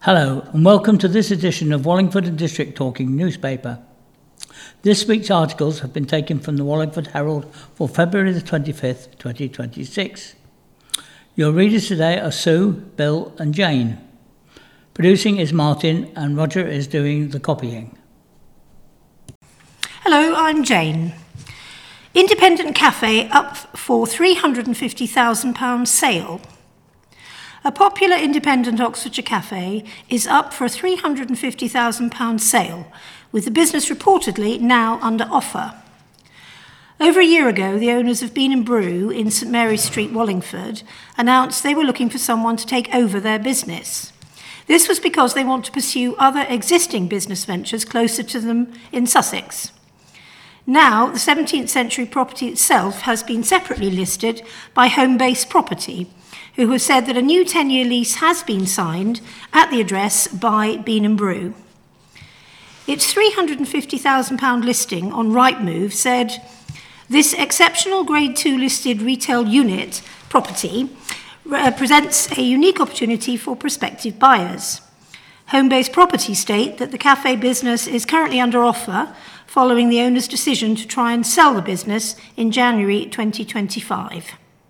Hello and welcome to this edition of Wallingford and District Talking newspaper. This week's articles have been taken from the Wallingford Herald for February the 25th, 2026. Your readers today are Sue, Bill and Jane. Producing is Martin and Roger is doing the copying. Hello, I'm Jane. Independent Cafe up for £350,000 sale. A popular independent Oxfordshire cafe is up for a £350,000 sale, with the business reportedly now under offer. Over a year ago, the owners of Bean and Brew in St Mary's Street, Wallingford, announced they were looking for someone to take over their business. This was because they want to pursue other existing business ventures closer to them in Sussex. Now, the 17th century property itself has been separately listed by Homebase Property, who have said that a new 10-year lease has been signed at the address by Bean and Brew. Its £350,000 listing on Rightmove said, "This exceptional Grade 2 listed retail unit property presents a unique opportunity for prospective buyers." Homebase Property state that the cafe business is currently under offer following the owner's decision to try and sell the business in January 2025.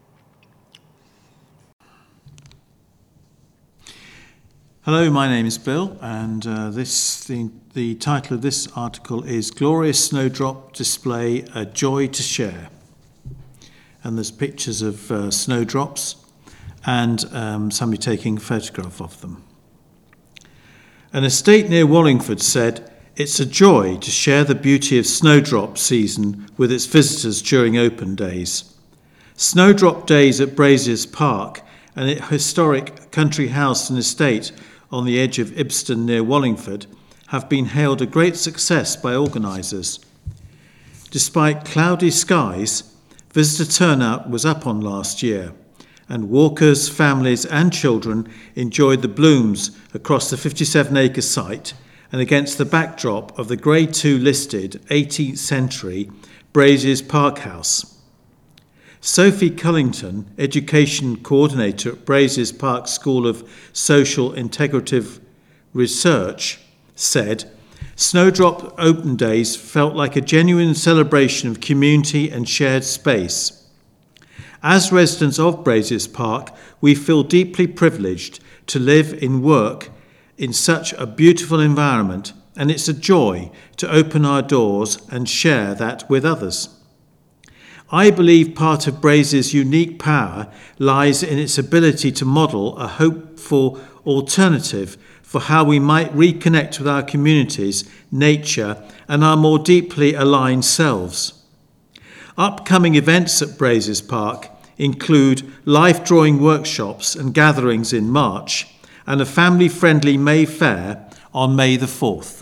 Hello, my name is Bill, and the title of this article is Glorious Snowdrop Display, A Joy to Share. And there's pictures of snowdrops and somebody taking a photograph of them. An estate near Wallingford said, "It's a joy to share the beauty of snowdrop season with its visitors during open days. Snowdrop days at Braziers Park, an historic country house and estate on the edge of Ibston near Wallingford, have been hailed a great success by organisers. Despite cloudy skies, visitor turnout was up on last year, and walkers, families and children enjoyed the blooms across the 57-acre site and against the backdrop of the Grade 2 listed 18th century Braziers Park House. Sophie Cullington, Education Coordinator at Braziers Park School of Social Integrative Research, said, "Snowdrop open days felt like a genuine celebration of community and shared space. As residents of Braziers Park, we feel deeply privileged to live and work in such a beautiful environment, and it's a joy to open our doors and share that with others. I believe part of Braziers' unique power lies in its ability to model a hopeful alternative for how we might reconnect with our communities, nature, and our more deeply aligned selves. Upcoming events at Braziers Park include life-drawing workshops and gatherings in March, and a family-friendly May Fair on May the 4th.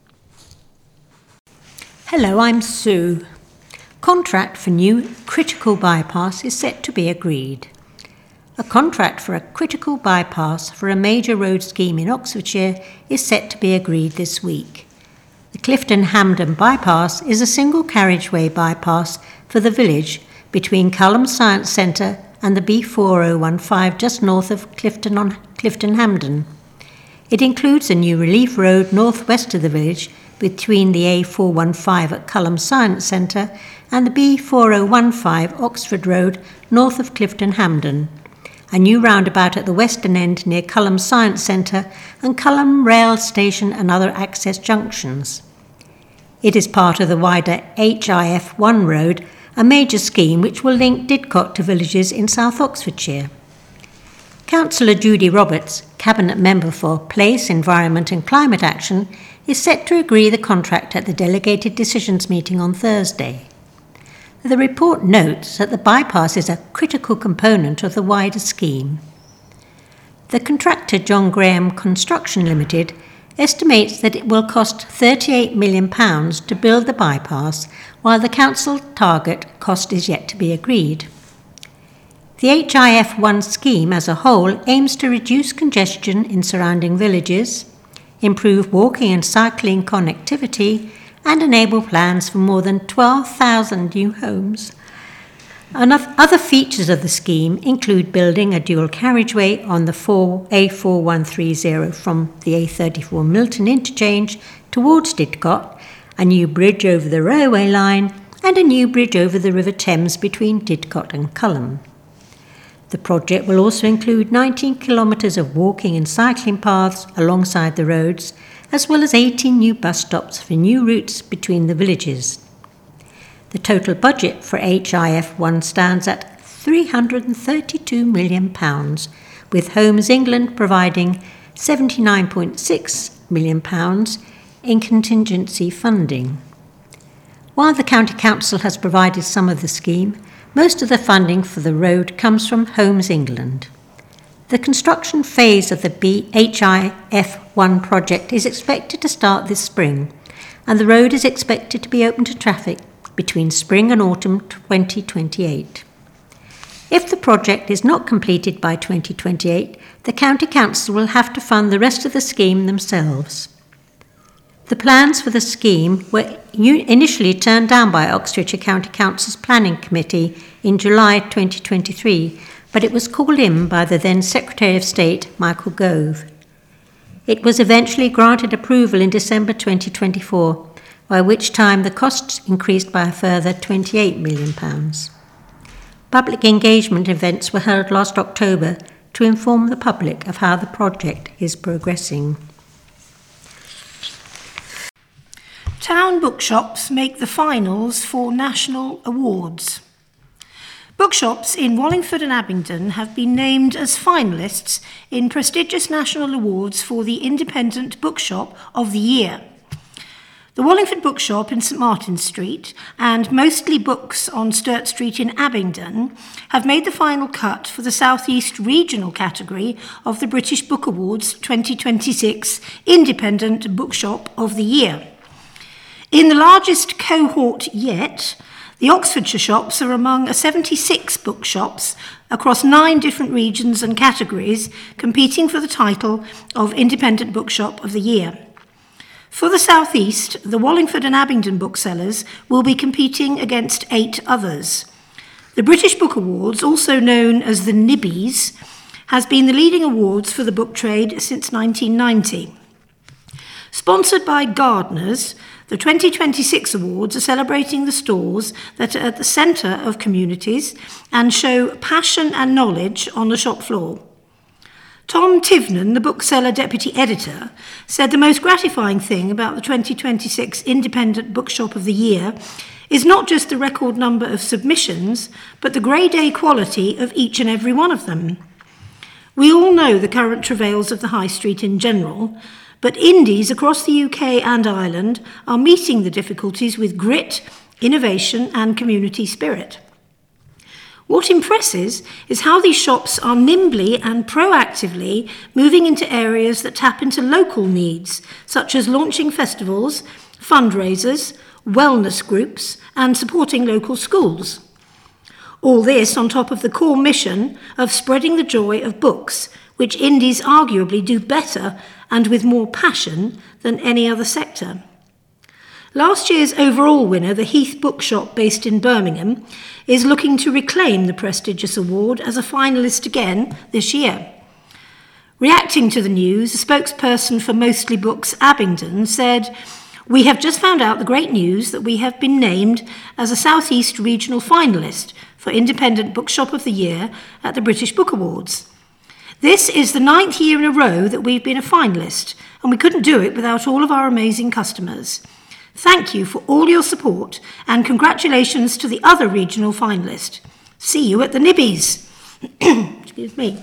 Hello, I'm Sue. Contract for new critical bypass is set to be agreed. A contract for a critical bypass for a major road scheme in Oxfordshire is set to be agreed this week. The Clifton-Hampden bypass is a single carriageway bypass for the village between Culham Science Centre and the B4015 just north of Clifton-Hampden. It includes a new relief road northwest of the village between the A415 at Culham Science Centre and the B4015 Oxford Road north of Clifton-Hampden, a new roundabout at the western end near Culham Science Centre and Culham Rail Station and other access junctions. It is part of the wider HIF1 road, a major scheme which will link Didcot to villages in South Oxfordshire. Councillor Judy Roberts, Cabinet Member for Place, Environment and Climate Action, is set to agree the contract at the Delegated Decisions meeting on Thursday. The report notes that the bypass is a critical component of the wider scheme. The contractor John Graham Construction Limited estimates that it will cost £38 million to build the bypass, while the council target cost is yet to be agreed. The HIF1 scheme as a whole aims to reduce congestion in surrounding villages, improve walking and cycling connectivity, and enable plans for more than 12,000 new homes. Other features of the scheme include building a dual carriageway on the A4130 from the A34 Milton interchange towards Didcot, a new bridge over the railway line, and a new bridge over the River Thames between Didcot and Culham. The project will also include 19 kilometres of walking and cycling paths alongside the roads, as well as 18 new bus stops for new routes between the villages. The total budget for HIF1 stands at £332 million, with Homes England providing £79.6 million in contingency funding. While the County Council has provided some of the scheme, most of the funding for the road comes from Homes England. The construction phase of the HIF1 project is expected to start this spring, and the road is expected to be open to traffic between spring and autumn 2028. If the project is not completed by 2028, the County Council will have to fund the rest of the scheme themselves. The plans for the scheme were initially turned down by Oxfordshire County Council's Planning Committee in July 2023, but it was called in by the then Secretary of State, Michael Gove. It was eventually granted approval in December 2024, by which time the costs increased by a further £28 million. Public engagement events were held last October to inform the public of how the project is progressing. Town bookshops make the finals for national awards. Bookshops in Wallingford and Abingdon have been named as finalists in prestigious national awards for the Independent Bookshop of the Year. The Wallingford Bookshop in St Martin's Street and Mostly Books on Sturt Street in Abingdon have made the final cut for the South East Regional category of the British Book Awards 2026 Independent Bookshop of the Year. In the largest cohort yet, the Oxfordshire shops are among 76 bookshops across 9 different regions and categories competing for the title of Independent Bookshop of the Year. For the South East, the Wallingford and Abingdon booksellers will be competing against 8 others. The British Book Awards, also known as the Nibbies, has been the leading awards for the book trade since 1990. Sponsored by Gardeners, the 2026 awards are celebrating the stores that are at the centre of communities and show passion and knowledge on the shop floor. Tom Tivnan, the bookseller deputy editor, said the most gratifying thing about the 2026 Independent Bookshop of the Year is not just the record number of submissions, but the grade A quality of each and every one of them. We all know the current travails of the high street in general, but indies across the UK and Ireland are meeting the difficulties with grit, innovation and community spirit. What impresses is how these shops are nimbly and proactively moving into areas that tap into local needs, such as launching festivals, fundraisers, wellness groups, and supporting local schools. All this on top of the core mission of spreading the joy of books, which indies arguably do better and with more passion than any other sector. Last year's overall winner, the Heath Bookshop based in Birmingham, is looking to reclaim the prestigious award as a finalist again this year. Reacting to the news, a spokesperson for Mostly Books Abingdon said, "We have just found out the great news that we have been named as a South East Regional finalist for Independent Bookshop of the Year at the British Book Awards. This is the 9th year in a row that we've been a finalist, and we couldn't do it without all of our amazing customers. Thank you for all your support, and congratulations to the other regional finalist. See you at the Nibbies." Excuse me.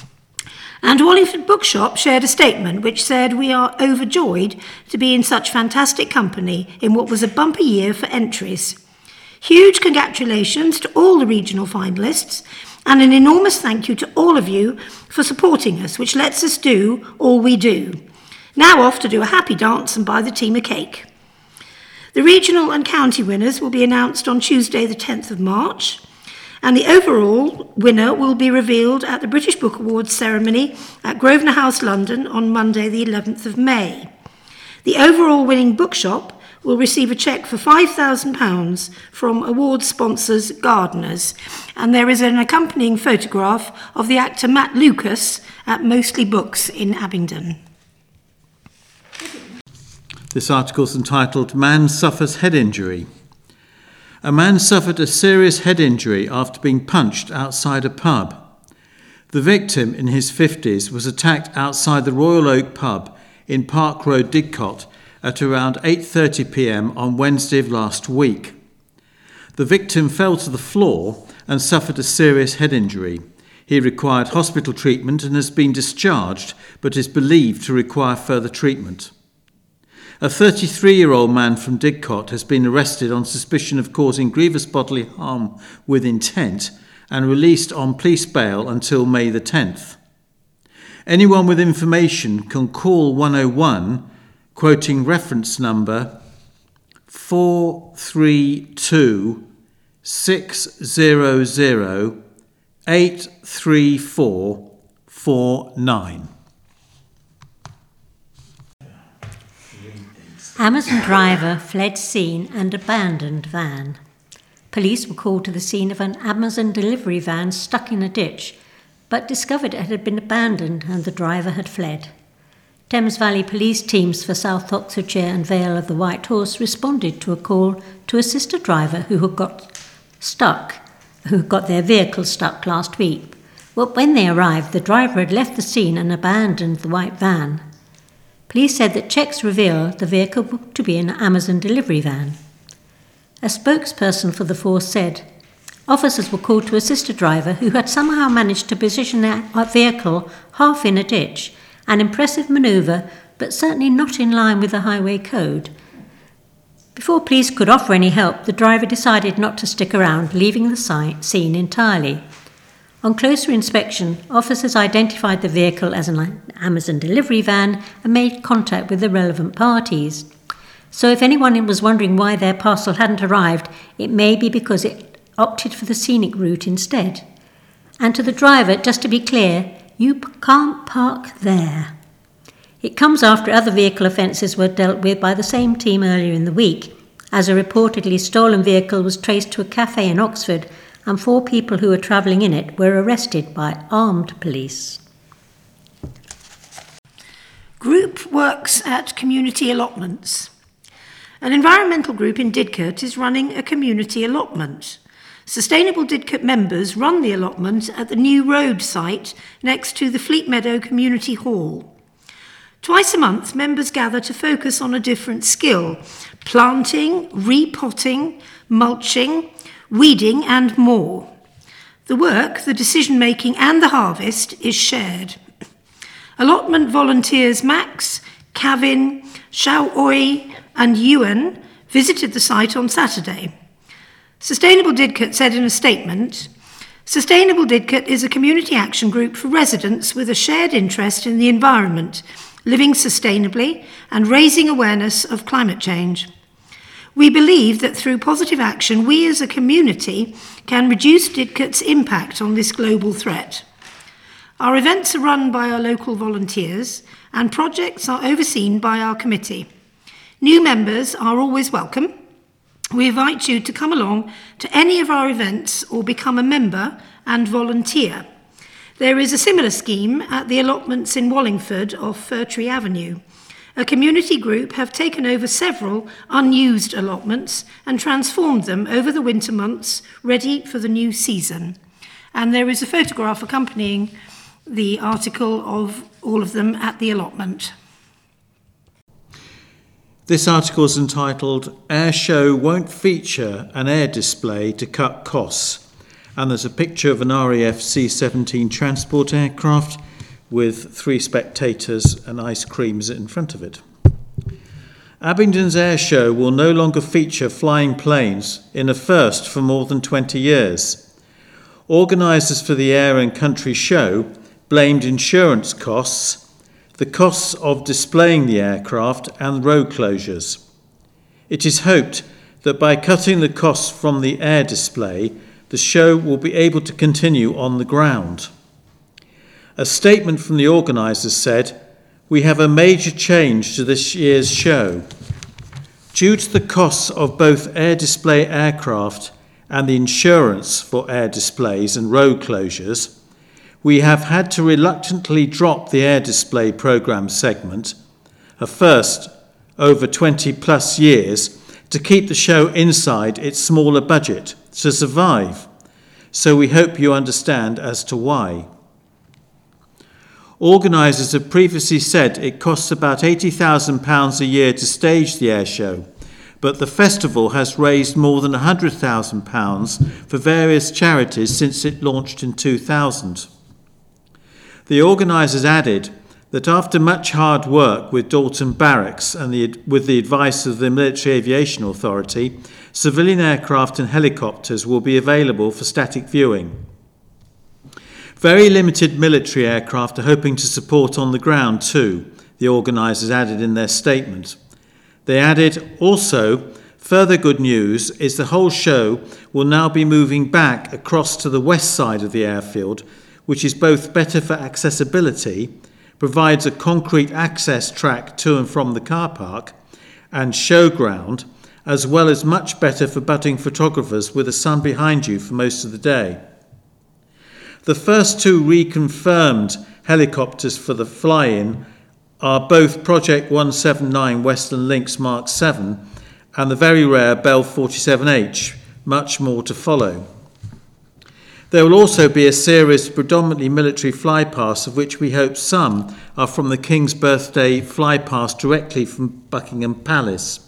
And Wallingford Bookshop shared a statement which said, "We are overjoyed to be in such fantastic company in what was a bumper year for entries. Huge congratulations to all the regional finalists, and an enormous thank you to all of you for supporting us, which lets us do all we do. Now off to do a happy dance and buy the team a cake." The regional and county winners will be announced on Tuesday the 10th of March, and the overall winner will be revealed at the British Book Awards ceremony at Grosvenor House, London on Monday the 11th of May. The overall winning bookshop will receive a cheque for £5,000 from award sponsors Gardeners, and there is an accompanying photograph of the actor Matt Lucas at Mostly Books in Abingdon. This article is entitled Man Suffers Head Injury. A man suffered a serious head injury after being punched outside a pub. The victim, in his 50s, was attacked outside the Royal Oak pub in Park Road, Didcot, at around 8:30 p.m. on Wednesday of last week. The victim fell to the floor and suffered a serious head injury. He required hospital treatment and has been discharged, but is believed to require further treatment. A 33-year-old man from Didcot has been arrested on suspicion of causing grievous bodily harm with intent and released on police bail until May the 10th. Anyone with information can call 101, quoting reference number 432 600 83449. Amazon driver fled scene and abandoned van. Police were called to the scene of an Amazon delivery van stuck in a ditch, but discovered it had been abandoned and the driver had fled. Thames Valley police teams for South Oxfordshire and Vale of the White Horse responded to a call to assist a driver who had got their vehicle stuck last week. But when they arrived, the driver had left the scene and abandoned the white van. Police said that checks revealed the vehicle to be an Amazon delivery van. A spokesperson for the force said, officers were called to assist a driver who had somehow managed to position their vehicle half in a ditch, an impressive manoeuvre, but certainly not in line with the highway code. Before police could offer any help, the driver decided not to stick around, leaving the scene entirely. On closer inspection, officers identified the vehicle as an Amazon delivery van and made contact with the relevant parties. So if anyone was wondering why their parcel hadn't arrived, it may be because it opted for the scenic route instead. And to the driver, just to be clear, you can't park there. It comes after other vehicle offences were dealt with by the same team earlier in the week, as a reportedly stolen vehicle was traced to a cafe in Oxford and 4 people who were travelling in it were arrested by armed police. Group works at community allotments. An environmental group in Didcot is running a community allotment. Sustainable Didcot members run the allotment at the New Road site next to the Fleet Meadow Community Hall. Twice a month, members gather to focus on a different skill: planting, repotting, mulching, weeding and more. The work, the decision-making and the harvest is shared. Allotment volunteers Max, Kavin, Xiao Oi and Yuan visited the site on Saturday. Sustainable Didcot said in a statement, Sustainable Didcot is a community action group for residents with a shared interest in the environment, living sustainably and raising awareness of climate change. We believe that through positive action, we as a community can reduce Didcot's impact on this global threat. Our events are run by our local volunteers and projects are overseen by our committee. New members are always welcome. We invite you to come along to any of our events or become a member and volunteer. There is a similar scheme at the allotments in Wallingford off Fir Tree Avenue. A community group have taken over several unused allotments and transformed them over the winter months, ready for the new season. And there is a photograph accompanying the article of all of them at the allotment. This article is entitled Air Show Won't Feature an Air Display to Cut Costs, and there's a picture of an RAF C-17 transport aircraft with 3 spectators and ice creams in front of it. Abingdon's Air Show will no longer feature flying planes, in a first for more than 20 years. Organisers for the Air and Country Show blamed insurance costs, the costs of displaying the aircraft and road closures. It is hoped that by cutting the costs from the air display, the show will be able to continue on the ground. A statement from the organisers said, "We have a major change to this year's show. Due to the costs of both air display aircraft and the insurance for air displays and road closures, we have had to reluctantly drop the air display programme segment, a first over 20 plus years, to keep the show inside its smaller budget to survive. So we hope you understand as to why. Organisers have previously said it costs about £80,000 a year to stage the air show, but the festival has raised more than £100,000 for various charities since it launched in 2000. The organisers added that after much hard work with Dalton Barracks and with the advice of the Military Aviation Authority, civilian aircraft and helicopters will be available for static viewing. Very limited military aircraft are hoping to support on the ground too, the organisers added in their statement. They added, also, further good news is the whole show will now be moving back across to the west side of the airfield, which is both better for accessibility, provides a concrete access track to and from the car park and showground, as well as much better for budding photographers with the sun behind you for most of the day. The first two reconfirmed helicopters for the fly-in are both Project 179 Western Lynx Mark 7 and the very rare Bell 47H, much more to follow. There will also be a series of predominantly military flypasts, of which we hope some are from the King's Birthday flypast directly from Buckingham Palace.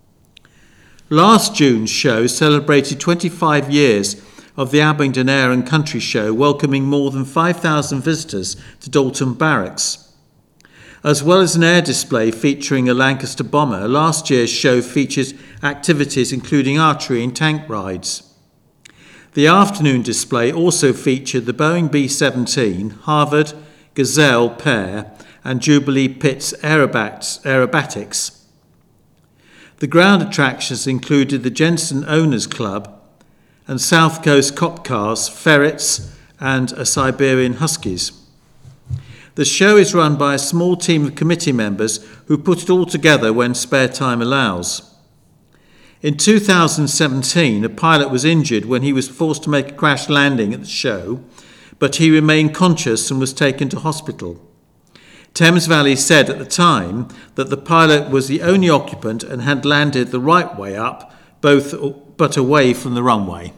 Last June's show celebrated 25 years of the Abingdon Air and Country Show, welcoming more than 5,000 visitors to Dalton Barracks. As well as an air display featuring a Lancaster bomber, last year's show featured activities including archery and tank rides. The afternoon display also featured the Boeing B-17, Harvard, Gazelle, Pear and Jubilee Pitts aerobatics. The ground attractions included the Jensen Owners Club and South Coast cop cars, ferrets and a Siberian Huskies. The show is run by a small team of committee members who put it all together when spare time allows. In 2017, a pilot was injured when he was forced to make a crash landing at the show, but he remained conscious and was taken to hospital. Thames Valley said at the time that the pilot was the only occupant and had landed the right way up, but away from the runway.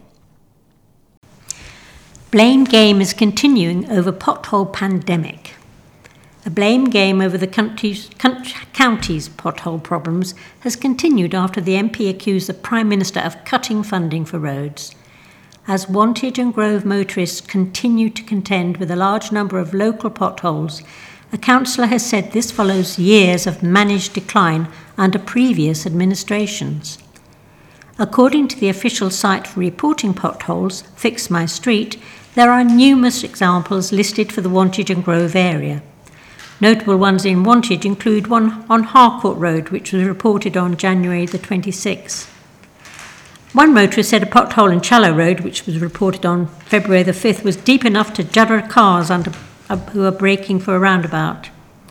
Blame game is continuing over pothole pandemic. A blame game over the county's pothole problems has continued after the MP accused the Prime Minister of cutting funding for roads. As Wantage and Grove motorists continue to contend with a large number of local potholes, a councillor has said this follows years of managed decline under previous administrations. According to the official site for reporting potholes, Fix My Street, there are numerous examples listed for the Wantage and Grove area. Notable ones in Wantage include one on Harcourt Road, which was reported on January the 26th. One motorist said a pothole in Challow Road, which was reported on February the 5th, was deep enough to judder cars who are braking for a roundabout.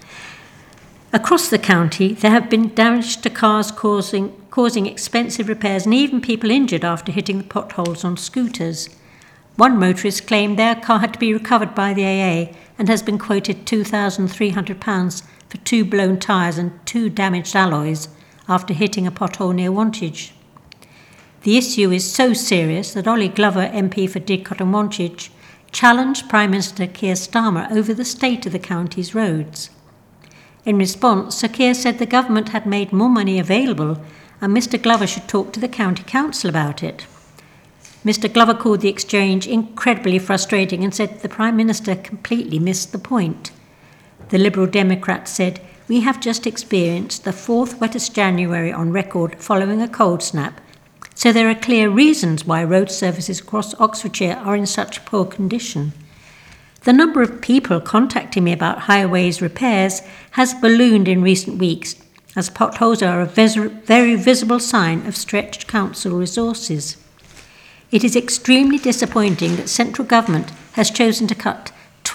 Across the county, there have been damage to cars causing expensive repairs and even people injured after hitting the potholes on scooters. One motorist claimed their car had to be recovered by the AA and has been quoted £2,300 for 2 blown tyres and 2 damaged alloys after hitting a pothole near Wantage. The issue is so serious that Ollie Glover, MP for Didcot and Wantage, challenged Prime Minister Keir Starmer over the state of the county's roads. In response, Sir Keir said the government had made more money available and Mr Glover should talk to the county council about it. Mr Glover called the exchange incredibly frustrating and said the Prime Minister completely missed the point. The Liberal Democrat said, "We have just experienced the 4th wettest January on record following a cold snap, so there are clear reasons why road services across Oxfordshire are in such poor condition. The number of people contacting me about highways repairs has ballooned in recent weeks, as potholes are a very visible sign of stretched council resources. It is extremely disappointing that central government has chosen to cut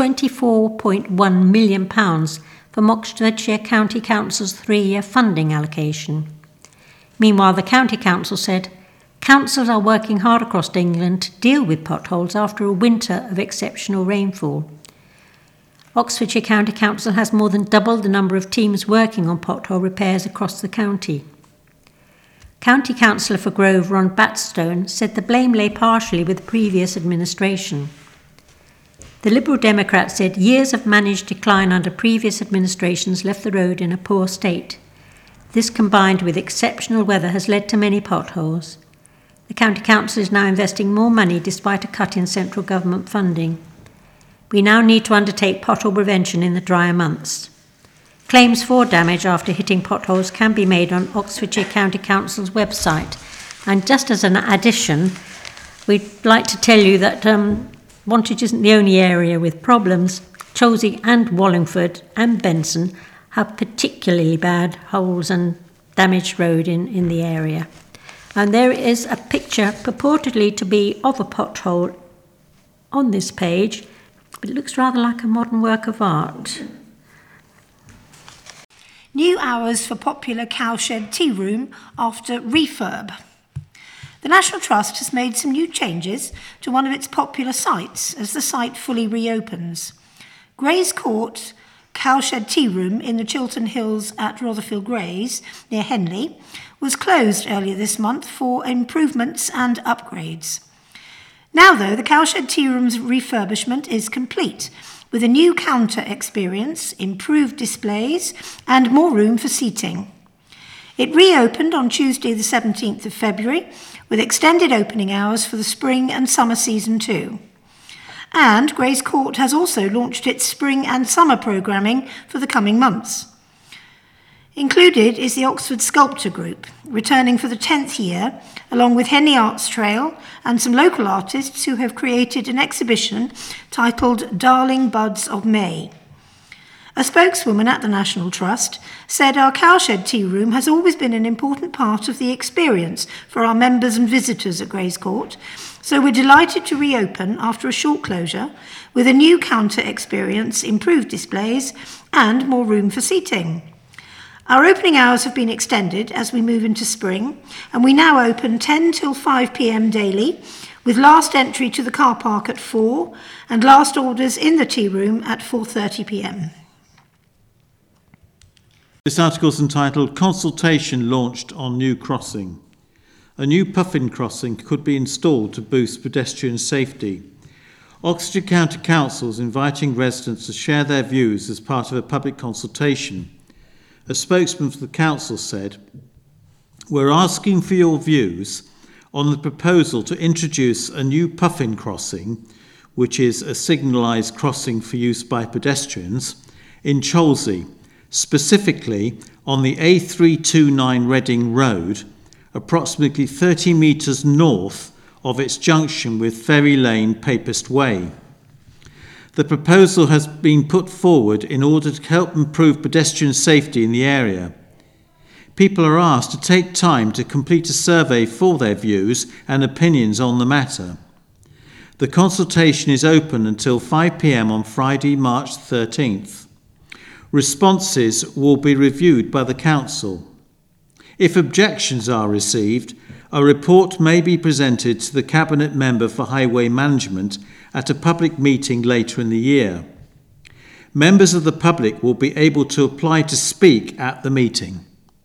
£24.1 million from Oxfordshire County Council's 3-year funding allocation. Meanwhile, the County Council said, councils are working hard across England to deal with potholes after a winter of exceptional rainfall. Oxfordshire County Council has more than doubled the number of teams working on pothole repairs across the county. County Councillor for Grove, Ron Batstone, said the blame lay partially with the previous administration. The Liberal Democrat said years of managed decline under previous administrations left the road in a poor state. This, combined with exceptional weather, has led to many potholes. The County Council is now investing more money despite a cut in central government funding. We now need to undertake pothole prevention in the drier months. Claims for damage after hitting potholes can be made on Oxfordshire County Council's website. And just as an addition, we'd like to tell you that Wantage isn't the only area with problems. Chelsea and Wallingford and Benson have particularly bad holes and damaged road in the area. And there is a picture purportedly to be of a pothole on this page. It looks rather like a modern work of art. New hours for popular Cowshed Tea Room after refurb. The National Trust has made some new changes to one of its popular sites as the site fully reopens. Grays Court Cowshed Tea Room in the Chiltern Hills at Rotherfield Grays, near Henley, was closed earlier this month for improvements and upgrades. Now, though, the Cowshed Tea Room's refurbishment is complete, with a new counter experience, improved displays, and more room for seating. It reopened on Tuesday the 17th of February, with extended opening hours for the spring and summer season too. And Grays Court has also launched its spring and summer programming for the coming months. Included is the Oxford Sculpture Group, returning for the 10th year, along with Henley Arts Trail and some local artists who have created an exhibition titled Darling Buds of May. A spokeswoman at the National Trust said our Cowshed Tea Room has always been an important part of the experience for our members and visitors at Grays Court, so we're delighted to reopen after a short closure with a new counter experience, improved displays and more room for seating. Our opening hours have been extended as we move into spring, and we now open 10 till 5 p.m. daily, with last entry to the car park at 4 and last orders in the tea room at 4:30 p.m. This article is entitled Consultation Launched on New Crossing. A new puffin crossing could be installed to boost pedestrian safety. Oxfordshire County Council is inviting residents to share their views as part of a public consultation. A spokesman for the council said, "We're asking for your views on the proposal to introduce a new puffin crossing, which is a signalised crossing for use by pedestrians, in Chelsea, specifically on the A329 Reading Road, approximately 30 metres north of its junction with Ferry Lane Papist Way. The proposal has been put forward in order to help improve pedestrian safety in the area. People are asked to take time to complete a survey for their views and opinions on the matter. The consultation is open until 5 p.m. on Friday, March 13th. Responses will be reviewed by the council. If objections are received, a report may be presented to the Cabinet Member for Highway Management at a public meeting later in the year. Members of the public will be able to apply to speak at the meeting."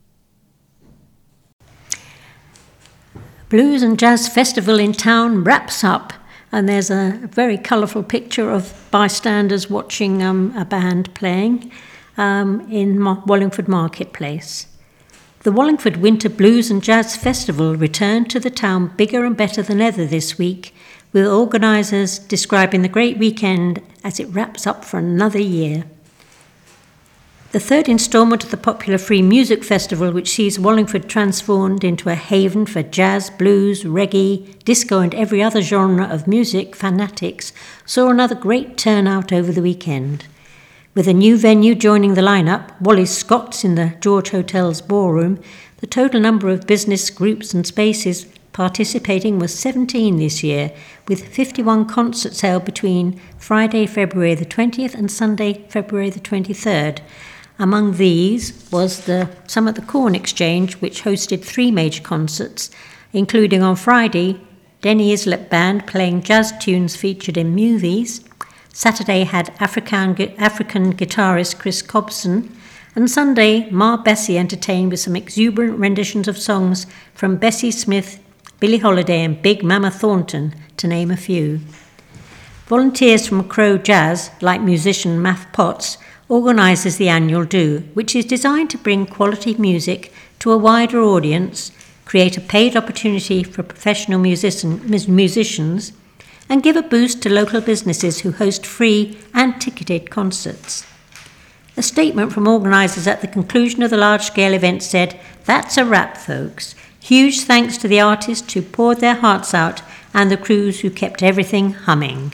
Blues and Jazz Festival in town wraps up, and there's a very colourful picture of bystanders watching a band playing in Wallingford Marketplace. The Wallingford Winter Blues and Jazz Festival returned to the town bigger and better than ever this week, with organisers describing the great weekend as it wraps up for another year. The third instalment of the popular Free Music Festival, which sees Wallingford transformed into a haven for jazz, blues, reggae, disco and every other genre of music fanatics, saw another great turnout over the weekend. With a new venue joining the lineup, Wally Scott's in the George Hotel's ballroom, the total number of business groups and spaces participating was 17 this year, with 51 concerts held between Friday, February the 20th and Sunday, February the 23rd. Among these was the Some at the Corn Exchange, which hosted 3 major concerts, including on Friday, Denny Islip Band playing jazz tunes featured in movies. Saturday had African guitarist Chris Cobson, and Sunday, Ma Bessie entertained with some exuberant renditions of songs from Bessie Smith, Billie Holiday and Big Mama Thornton, to name a few. Volunteers from Crow Jazz, like musician Math Potts, organises the annual do, which is designed to bring quality music to a wider audience, create a paid opportunity for professional musicians, and give a boost to local businesses who host free and ticketed concerts. A statement from organisers at the conclusion of the large-scale event said, "That's a wrap, folks. Huge thanks to the artists who poured their hearts out and the crews who kept everything humming."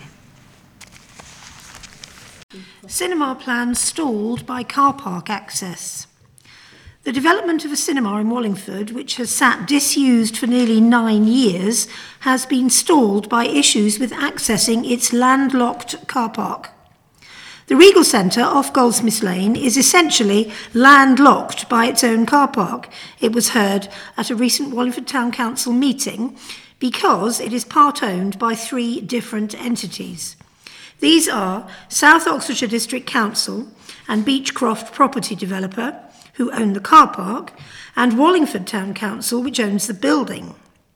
Cinema plans stalled by car park access. The development of a cinema in Wallingford, which has sat disused for nearly 9 years, has been stalled by issues with accessing its landlocked car park. The Regal Centre off Goldsmiths Lane is essentially landlocked by its own car park, it was heard at a recent Wallingford Town Council meeting, because it is part-owned by 3 different entities. These are South Oxfordshire District Council and Beechcroft Property Developer, who own the car park, and Wallingford Town Council, which owns the building.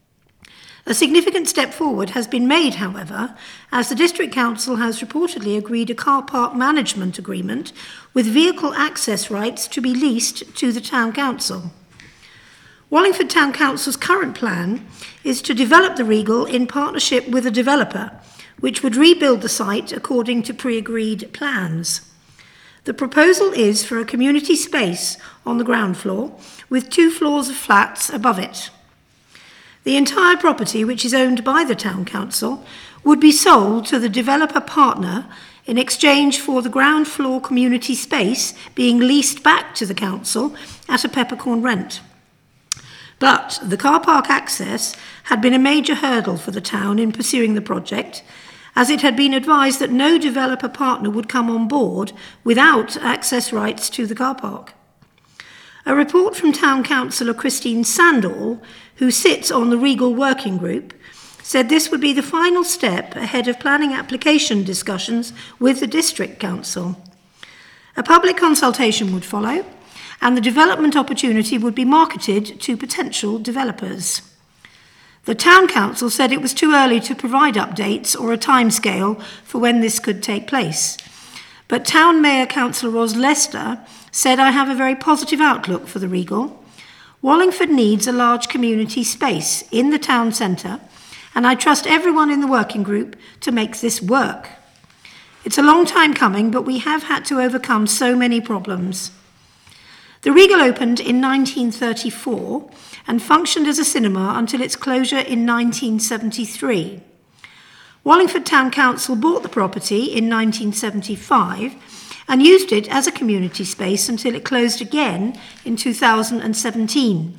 A significant step forward has been made, however, as the District Council has reportedly agreed a car park management agreement with vehicle access rights to be leased to the Town Council. Wallingford Town Council's current plan is to develop the Regal in partnership with a developer, which would rebuild the site according to pre-agreed plans. The proposal is for a community space on the ground floor with 2 floors of flats above it. The entire property, which is owned by the Town Council, would be sold to the developer partner in exchange for the ground floor community space being leased back to the council at a peppercorn rent. But the car park access had been a major hurdle for the town in pursuing the project, as it had been advised that no developer partner would come on board without access rights to the car park. A report from Town Councillor Christine Sandall, who sits on the Regal Working Group, said this would be the final step ahead of planning application discussions with the District Council. A public consultation would follow, and the development opportunity would be marketed to potential developers. The Town Council said it was too early to provide updates or a timescale for when this could take place. But Town Mayor Councillor Ros Lester said, "I have a very positive outlook for the Regal. Wallingford needs a large community space in the town centre, and I trust everyone in the working group to make this work. It's a long time coming, but we have had to overcome so many problems." The Regal opened in 1934 and functioned as a cinema until its closure in 1973. Wallingford Town Council bought the property in 1975 and used it as a community space until it closed again in 2017.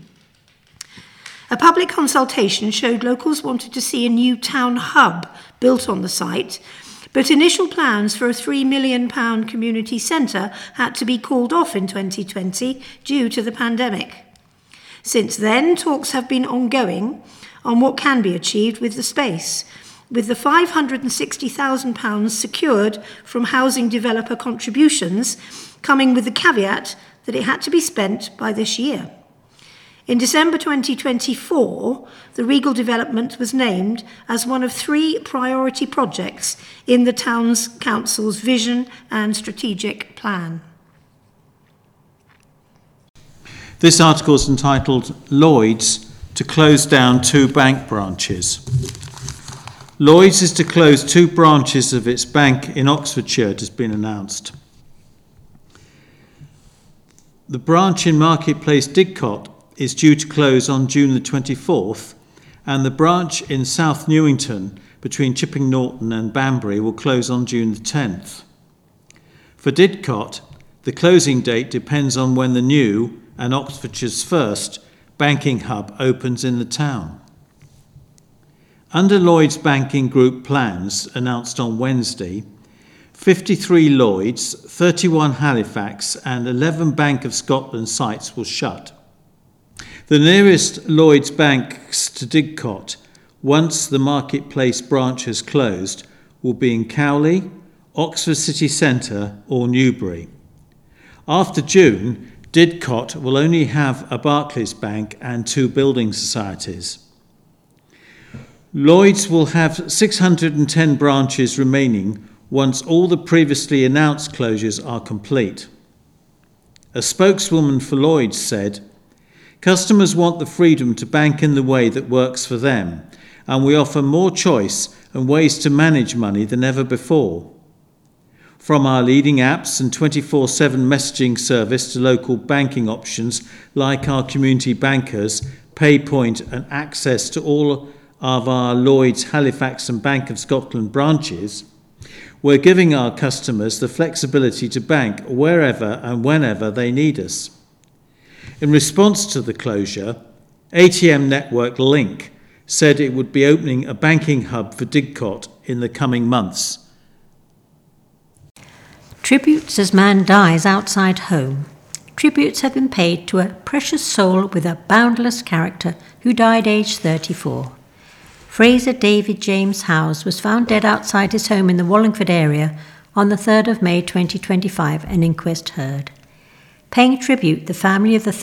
A public consultation showed locals wanted to see a new town hub built on the site, but initial plans for a £3 million community centre had to be called off in 2020 due to the pandemic. Since then, talks have been ongoing on what can be achieved with the space, with the £560,000 secured from housing developer contributions coming with the caveat that it had to be spent by this year. In December 2024, the Regal development was named as one of 3 priority projects in the Town Council's vision and strategic plan. This article is entitled Lloyds to close down 2 bank branches. Lloyds is to close 2 branches of its bank in Oxfordshire, it has been announced. The branch in Marketplace Didcot is due to close on June the 24th, and the branch in South Newington between Chipping Norton and Banbury will close on June the 10th. For Didcot, the closing date depends on when the new and Oxfordshire's first banking hub opens in the town. Under Lloyds Banking Group plans announced on Wednesday, 53 Lloyds, 31 Halifax and 11 Bank of Scotland sites will shut. The nearest Lloyds banks to Didcot, once the Marketplace branch has closed, will be in Cowley, Oxford City Centre or Newbury. After June, Didcot will only have a Barclays Bank and 2 building societies. Lloyds will have 610 branches remaining once all the previously announced closures are complete. A spokeswoman for Lloyds said, "Customers want the freedom to bank in the way that works for them, and we offer more choice and ways to manage money than ever before. From our leading apps and 24/7 messaging service to local banking options like our community bankers, PayPoint and access to all of our Lloyds, Halifax and Bank of Scotland branches, we're giving our customers the flexibility to bank wherever and whenever they need us." In response to the closure, ATM network Link said it would be opening a banking hub for Didcot in the coming months. Tributes as man dies outside home. Tributes have been paid to a precious soul with a boundless character who died aged 34. Fraser David James Howes was found dead outside his home in the Wallingford area on the 3rd of May 2025, an inquest heard. Paying tribute, the family of the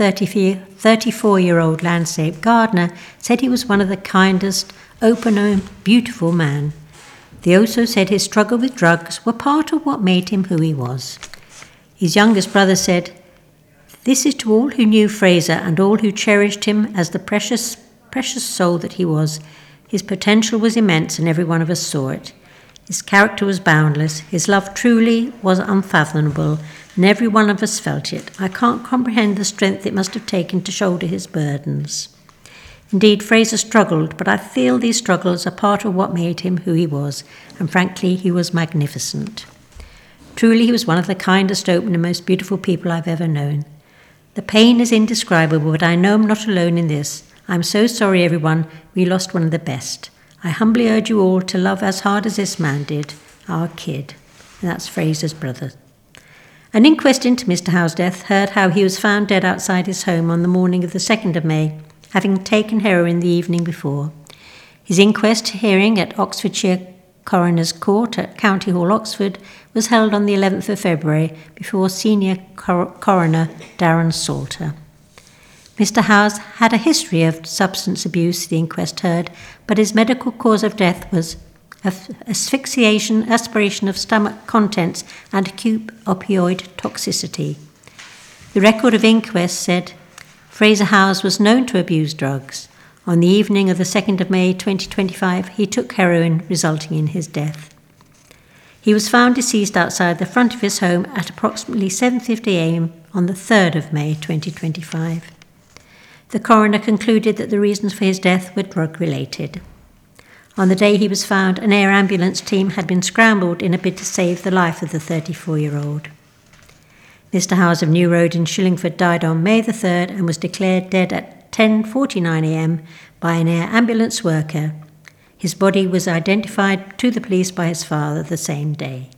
34-year-old landscape gardener said he was one of the kindest, open and beautiful man. They also said his struggle with drugs were part of what made him who he was. His youngest brother said, "This is to all who knew Fraser and all who cherished him as the precious soul that he was. His potential was immense and every one of us saw it. His character was boundless. His love truly was unfathomable and every one of us felt it. I can't comprehend the strength it must have taken to shoulder his burdens. Indeed, Fraser struggled, but I feel these struggles are part of what made him who he was, and frankly, he was magnificent. Truly, he was one of the kindest, open and most beautiful people I've ever known. The pain is indescribable, but I know I'm not alone in this. I'm so sorry, everyone. We lost one of the best. I humbly urge you all to love as hard as this man did, our kid." And that's Fraser's brother. An inquest into Mr. Howe's death heard how he was found dead outside his home on the morning of the 2nd of May, having taken heroin the evening before. His inquest hearing at Oxfordshire Coroner's Court at County Hall, Oxford, was held on the 11th of February before Senior Coroner Darren Salter. Mr. Howes had a history of substance abuse, the inquest heard, but his medical cause of death was asphyxiation, aspiration of stomach contents, and acute opioid toxicity. The record of inquest said Fraser Howes was known to abuse drugs. On the evening of the 2nd of May 2025, he took heroin, resulting in his death. He was found deceased outside the front of his home at approximately 7:50 a.m. on the 3rd of May 2025. The coroner concluded that the reasons for his death were drug-related. On the day he was found, an air ambulance team had been scrambled in a bid to save the life of the 34-year-old. Mr. Howes of New Road in Shillingford died on May the 3rd and was declared dead at 10:49 a.m. by an air ambulance worker. His body was identified to the police by his father the same day.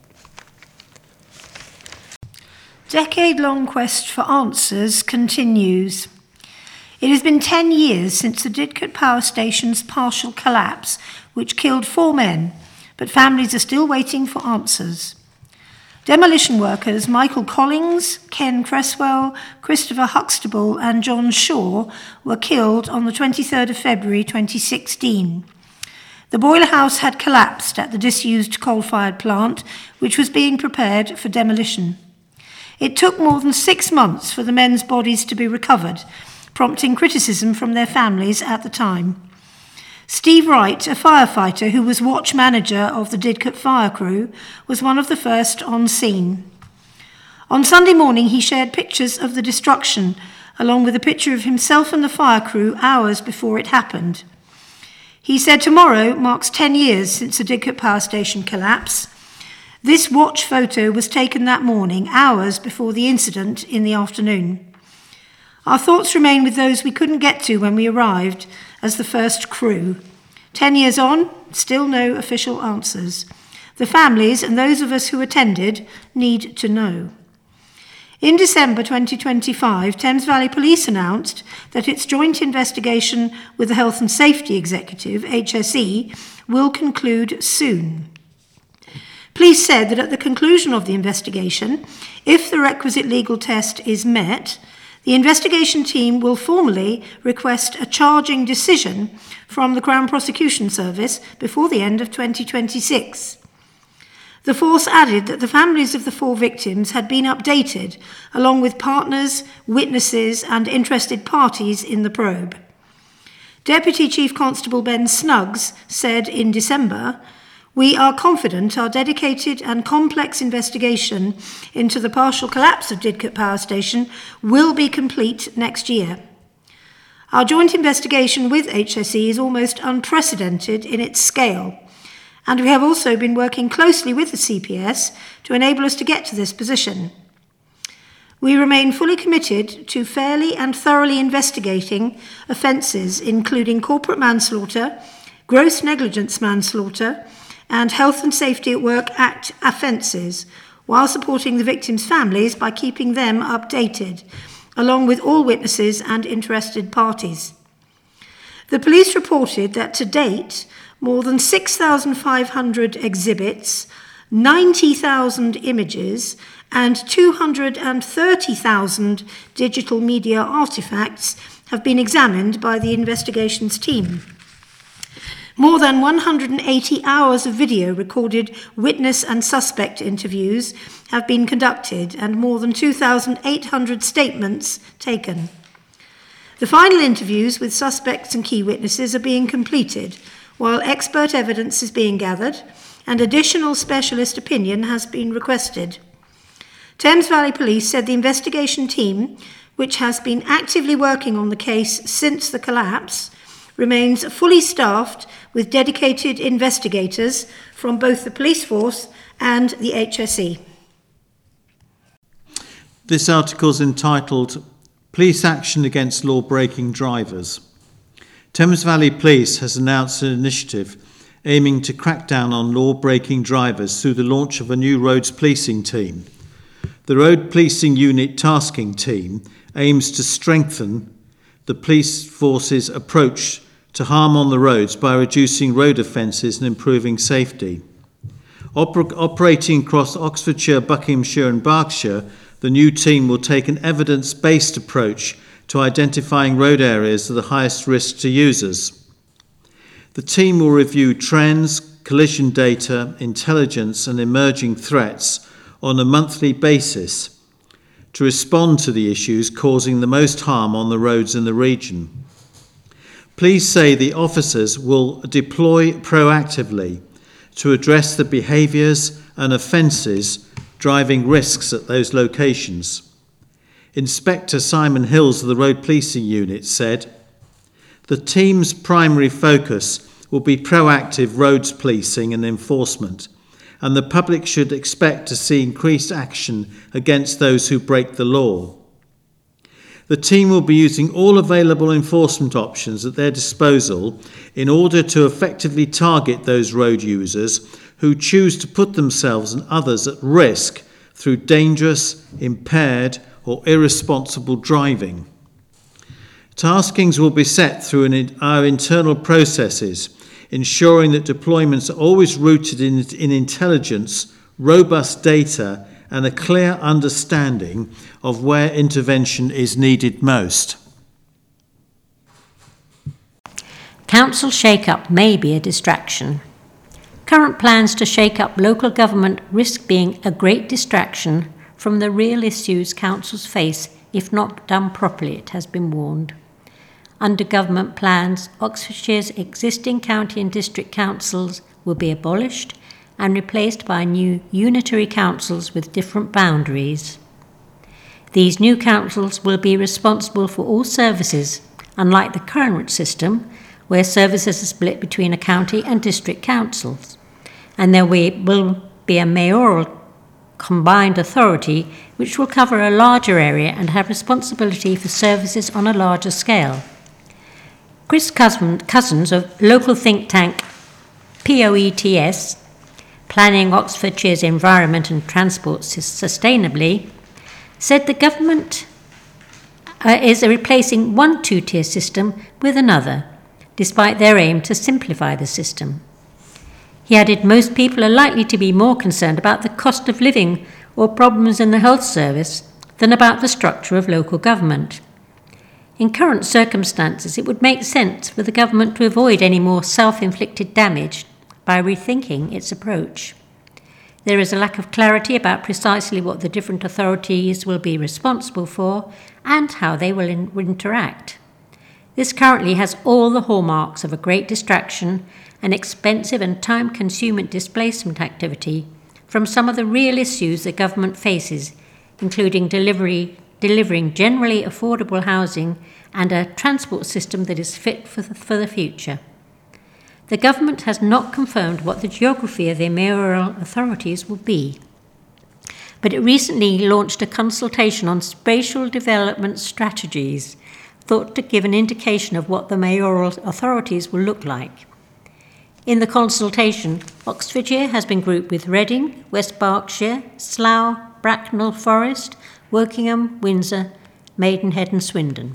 Decade-long quest for answers continues. It has been 10 years since the Didcot Power Station's partial collapse, which killed 4 men, but families are still waiting for answers. Demolition workers Michael Collings, Ken Cresswell, Christopher Huxtable and John Shaw were killed on the 23rd of February 2016. The boiler house had collapsed at the disused coal-fired plant, which was being prepared for demolition. It took more than 6 months for the men's bodies to be recovered, prompting criticism from their families at the time. Steve Wright, a firefighter who was watch manager of the Didcot fire crew, was one of the first on scene. On Sunday morning, he shared pictures of the destruction, along with a picture of himself and the fire crew hours before it happened. He said tomorrow marks 10 years since the Didcot Power Station collapse. This watch photo was taken that morning, hours before the incident in the afternoon. Our thoughts remain with those we couldn't get to when we arrived as the first crew. 10 years on, still no official answers. The families and those of us who attended need to know. In December 2025, Thames Valley Police announced that its joint investigation with the Health and Safety Executive, HSE, will conclude soon. Police said that at the conclusion of the investigation, if the requisite legal test is met, the investigation team will formally request a charging decision from the Crown Prosecution Service before the end of 2026. The force added that the families of the 4 victims had been updated, along with partners, witnesses, and interested parties in the probe. Deputy Chief Constable Ben Snuggs said in December, "We are confident our dedicated and complex investigation into the partial collapse of Didcot Power Station will be complete next year. Our joint investigation with HSE is almost unprecedented in its scale, and we have also been working closely with the CPS to enable us to get to this position. We remain fully committed to fairly and thoroughly investigating offences including corporate manslaughter, gross negligence manslaughter, and Health and Safety at Work Act offences, while supporting the victims' families by keeping them updated, along with all witnesses and interested parties." The police reported that to date, more than 6,500 exhibits, 90,000 images, and 230,000 digital media artefacts have been examined by the investigations team. More than 180 hours of video recorded witness and suspect interviews have been conducted and more than 2,800 statements taken. The final interviews with suspects and key witnesses are being completed, while expert evidence is being gathered and additional specialist opinion has been requested. Thames Valley Police said the investigation team, which has been actively working on the case since the collapse, remains fully staffed with dedicated investigators from both the police force and the HSE. This article is entitled Police Action Against Law-Breaking Drivers. Thames Valley Police has announced an initiative aiming to crack down on law-breaking drivers through the launch of a new roads policing team. The Road Policing Unit Tasking Team aims to strengthen the police force's approach to harm on the roads by reducing road offences and improving safety. Operating across Oxfordshire, Buckinghamshire and Berkshire, the new team will take an evidence-based approach to identifying road areas of the highest risk to users. The team will review trends, collision data, intelligence and emerging threats on a monthly basis to respond to the issues causing the most harm on the roads in the region. Police say the officers will deploy proactively to address the behaviours and offences driving risks at those locations. Inspector Simon Hills of the Road Policing Unit said, "The team's primary focus will be proactive roads policing and enforcement, and the public should expect to see increased action against those who break the law. The team will be using all available enforcement options at their disposal in order to effectively target those road users who choose to put themselves and others at risk through dangerous, impaired or irresponsible driving. Taskings will be set through our internal processes, ensuring that deployments are always rooted in intelligence, robust data and a clear understanding of where intervention is needed most." Council shake-up may be a distraction. Current plans to shake up local government risk being a great distraction from the real issues councils face if not done properly, it has been warned. Under government plans, Oxfordshire's existing county and district councils will be abolished and replaced by new unitary councils with different boundaries. These new councils will be responsible for all services, unlike the current system, where services are split between a county and district councils. And there will be a mayoral combined authority which will cover a larger area and have responsibility for services on a larger scale. Chris Cousins of local think tank POETS planning Oxfordshire's environment and transport sustainably, said the government is replacing one two-tier system with another, despite their aim to simplify the system. He added most people are likely to be more concerned about the cost of living or problems in the health service than about the structure of local government. In current circumstances, it would make sense for the government to avoid any more self-inflicted damage by rethinking its approach. There is a lack of clarity about precisely what the different authorities will be responsible for and how they will interact. This currently has all the hallmarks of a great distraction, an expensive and time-consuming displacement activity from some of the real issues the government faces, including delivering generally affordable housing and a transport system that is fit for the future. The government has not confirmed what the geography of the mayoral authorities will be, but it recently launched a consultation on spatial development strategies, thought to give an indication of what the mayoral authorities will look like. In the consultation, Oxfordshire has been grouped with Reading, West Berkshire, Slough, Bracknell Forest, Wokingham, Windsor, Maidenhead and Swindon.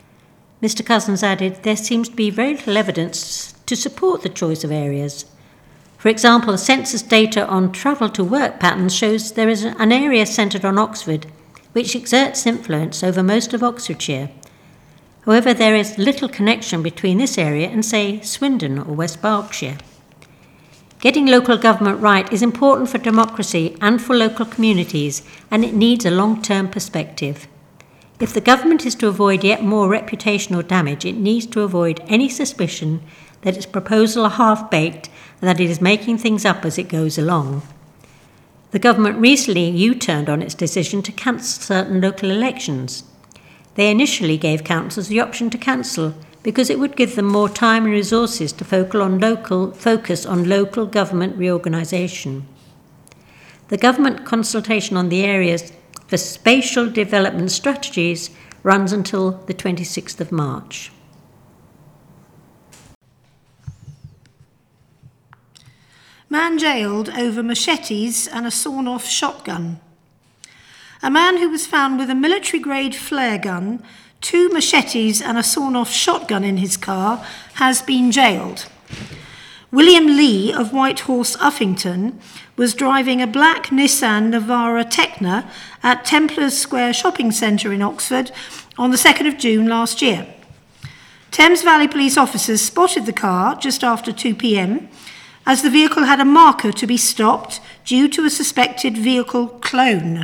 Mr Cousins added there seems to be very little evidence to support the choice of areas. For example, the census data on travel to work patterns shows there is an area centred on Oxford which exerts influence over most of Oxfordshire. However, there is little connection between this area and, say, Swindon or West Berkshire. Getting local government right is important for democracy and for local communities, and it needs a long-term perspective. If the government is to avoid yet more reputational damage, it needs to avoid any suspicion that its proposals are half-baked and that it is making things up as it goes along. The government recently U-turned on its decision to cancel certain local elections. They initially gave councils the option to cancel because it would give them more time and resources to focus on local government reorganisation. The government consultation on the areas for spatial development strategies runs until the 26th of March. Man jailed over machetes and a sawn-off shotgun. A man who was found with a military-grade flare gun, 2 machetes and a sawn-off shotgun in his car has been jailed. William Lee of Whitehorse, Uffington, was driving a black Nissan Navara Tecna at Templars Square Shopping Centre in Oxford on the 2nd of June last year. Thames Valley police officers spotted the car just after 2 p.m. as the vehicle had a marker to be stopped due to a suspected vehicle clone.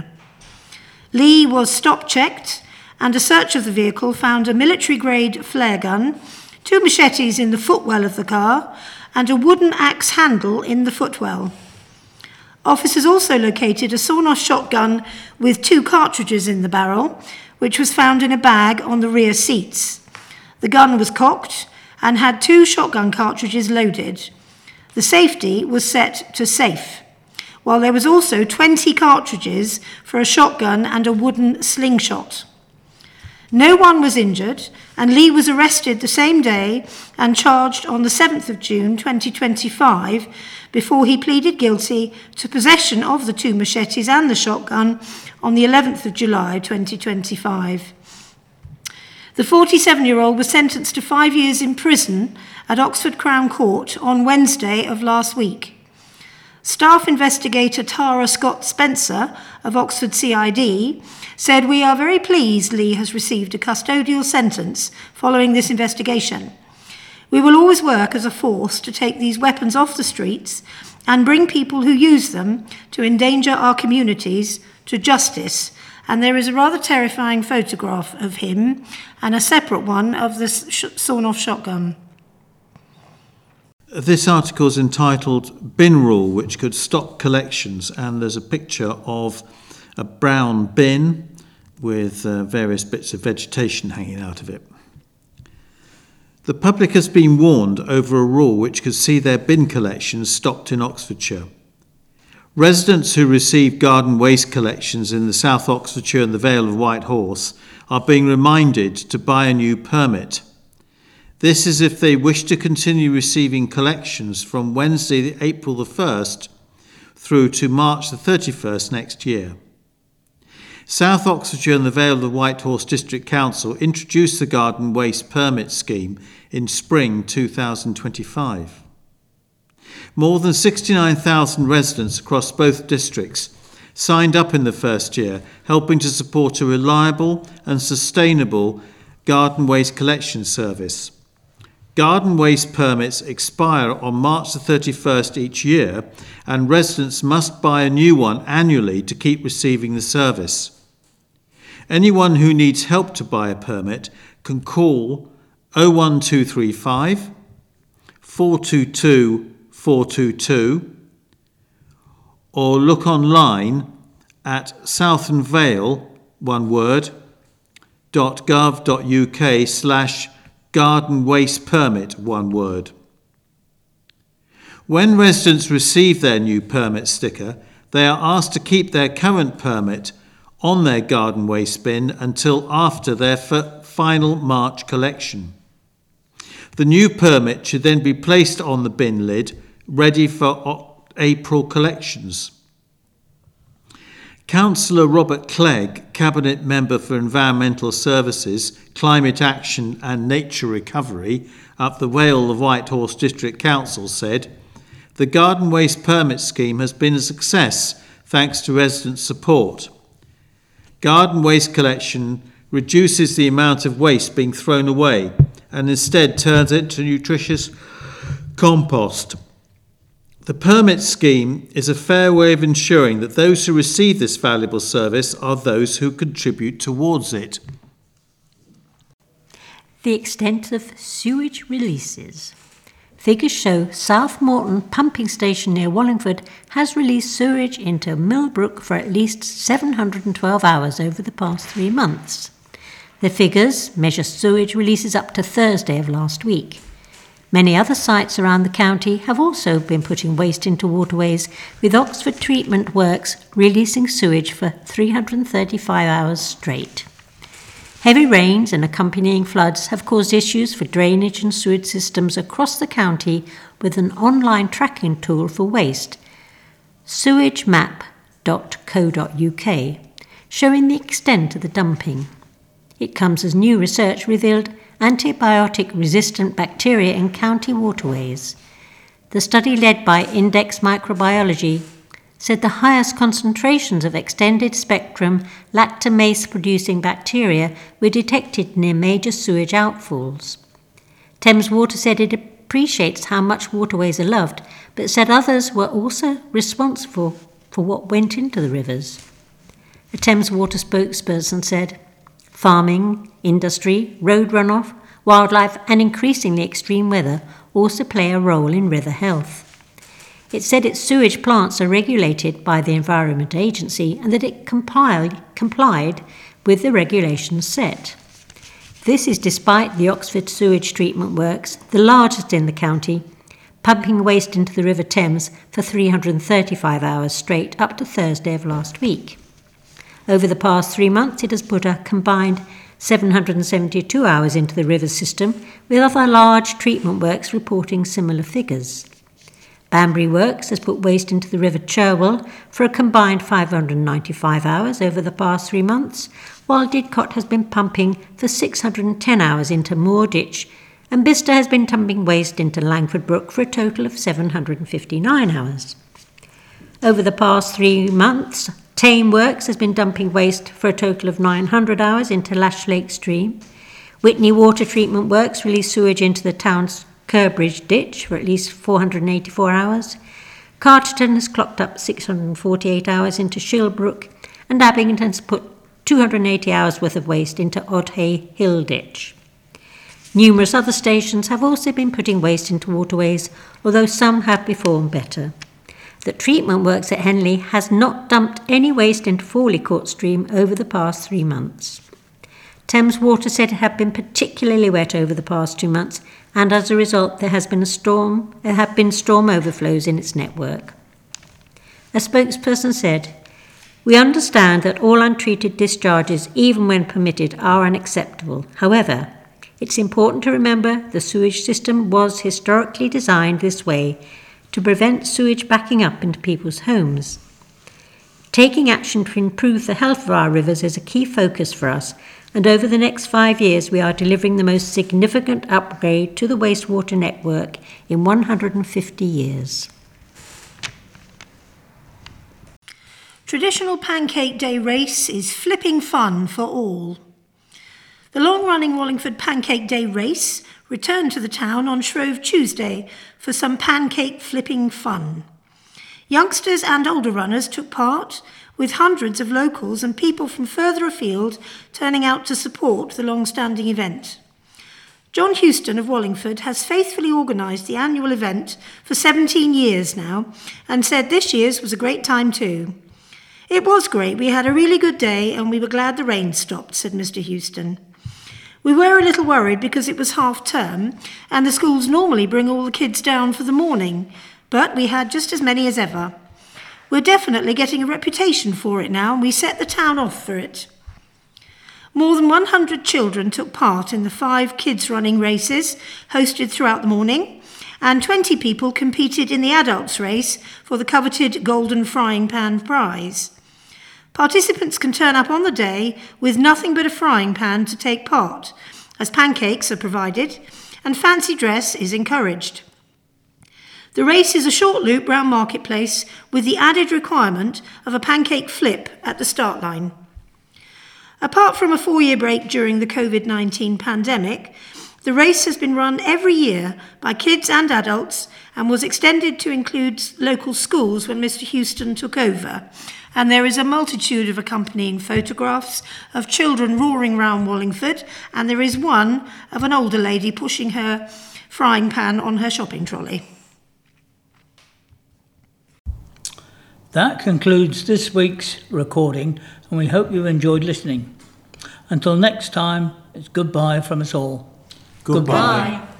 Lee was stop-checked, and a search of the vehicle found a military-grade flare gun, 2 machetes in the footwell of the car, and a wooden axe handle in the footwell. Officers also located a sawn-off shotgun with 2 cartridges in the barrel, which was found in a bag on the rear seats. The gun was cocked and had 2 shotgun cartridges loaded. The safety was set to safe, while there was also 20 cartridges for a shotgun and a wooden slingshot. No one was injured, and Lee was arrested the same day and charged on the 7th of June 2025 before he pleaded guilty to possession of the 2 machetes and the shotgun on the 11th of July 2025. The 47-year-old was sentenced to 5 years in prison at Oxford Crown Court on Wednesday of last week. Staff investigator Tara Scott Spencer of Oxford CID said, "We are very pleased Lee has received a custodial sentence following this investigation. We will always work as a force to take these weapons off the streets and bring people who use them to endanger our communities to justice." And there is a rather terrifying photograph of him and a separate one of the sawn-off shotgun. This article is entitled Bin Rule, which could stop collections, and there's a picture of a brown bin with various bits of vegetation hanging out of it. The public has been warned over a rule which could see their bin collections stopped in Oxfordshire. Residents who receive garden waste collections in the South Oxfordshire and the Vale of Whitehorse are being reminded to buy a new permit. This is if they wish to continue receiving collections from Wednesday, April the 1st, through to March the 31st next year. South Oxfordshire and the Vale of the Whitehorse District Council introduced the Garden Waste Permit Scheme in spring 2025. More than 69,000 residents across both districts signed up in the first year, helping to support a reliable and sustainable garden waste collection service. Garden waste permits expire on March the 31st each year, and residents must buy a new one annually to keep receiving the service. Anyone who needs help to buy a permit can call 01235 422 422 or look online at southernvale, one word, .gov.uk/garden waste permit, one word. When residents receive their new permit sticker, they are asked to keep their current permit on their garden waste bin until after their final March collection. The new permit should then be placed on the bin lid, ready for April collections. Councillor Robert Clegg, Cabinet Member for Environmental Services, Climate Action and Nature Recovery up the Vale of Whitehorse District Council, said, "The Garden Waste Permit Scheme has been a success thanks to resident support. Garden waste collection reduces the amount of waste being thrown away and instead turns it into nutritious compost. The permit scheme is a fair way of ensuring that those who receive this valuable service are those who contribute towards it." The extent of sewage releases. Figures show South Morton pumping station near Wallingford has released sewage into Millbrook for at least 712 hours over the past 3 months. The figures measure sewage releases up to Thursday of last week. Many other sites around the county have also been putting waste into waterways, with Oxford Treatment Works releasing sewage for 335 hours straight. Heavy rains and accompanying floods have caused issues for drainage and sewage systems across the county, with an online tracking tool for waste, sewagemap.co.uk, showing the extent of the dumping. It comes as new research revealed antibiotic-resistant bacteria in county waterways. The study, led by Index Microbiology, said the highest concentrations of extended-spectrum lactamase-producing bacteria were detected near major sewage outfalls. Thames Water said it appreciates how much waterways are loved, but said others were also responsible for what went into the rivers. A Thames Water spokesperson said, "Farming, industry, road runoff, wildlife and increasingly extreme weather also play a role in river health." It said its sewage plants are regulated by the Environment Agency and that it complied with the regulations set. This is despite the Oxford Sewage Treatment Works, the largest in the county, pumping waste into the River Thames for 335 hours straight up to Thursday of last week. Over the past 3 months, it has put a combined 772 hours into the river system, with other large treatment works reporting similar figures. Banbury Works has put waste into the River Cherwell for a combined 595 hours over the past 3 months, while Didcot has been pumping for 610 hours into Moorditch, and Bicester has been dumping waste into Langford Brook for a total of 759 hours. Over the past 3 months, Tame Works has been dumping waste for a total of 900 hours into Lash Lake Stream. Whitney Water Treatment Works released sewage into the town's Kerbridge Ditch for at least 484 hours. Carterton has clocked up 648 hours into Shillbrook, and Abington has put 280 hours worth of waste into Odhay Hill Ditch. Numerous other stations have also been putting waste into waterways, although some have performed better. The treatment works at Henley has not dumped any waste into Fawley Court Stream over the past 3 months. Thames Water said it had been particularly wet over the past 2 months, and as a result there have been storm overflows in its network. A spokesperson said, "We understand that all untreated discharges, even when permitted, are unacceptable. However, it's important to remember the sewage system was historically designed this way to prevent sewage backing up into people's homes. Taking action to improve the health of our rivers is a key focus for us, and over the next 5 years we are delivering the most significant upgrade to the wastewater network in 150 years. Traditional Pancake Day race is flipping fun for all. The long-running Wallingford Pancake Day race returned to the town on Shrove Tuesday for some pancake flipping fun. Youngsters and older runners took part, with hundreds of locals and people from further afield turning out to support the long-standing event. John Houston of Wallingford has faithfully organised the annual event for 17 years now and said this year's was a great time too. "It was great, we had a really good day and we were glad the rain stopped," said Mr. Houston. "We were a little worried because it was half term and the schools normally bring all the kids down for the morning, but we had just as many as ever. We're definitely getting a reputation for it now and we set the town off for it." More than 100 children took part in the 5 kids running races hosted throughout the morning, and 20 people competed in the adults race for the coveted Golden Frying Pan prize. Participants can turn up on the day with nothing but a frying pan to take part, as pancakes are provided and fancy dress is encouraged. The race is a short loop round Marketplace with the added requirement of a pancake flip at the start line. Apart from a 4-year break during the COVID-19 pandemic, the race has been run every year by kids and adults and was extended to include local schools when Mr. Houston took over. And there is a multitude of accompanying photographs of children roaring round Wallingford, and there is one of an older lady pushing her frying pan on her shopping trolley. That concludes this week's recording, and we hope you enjoyed listening. Until next time, it's goodbye from us all. Goodbye. Bye.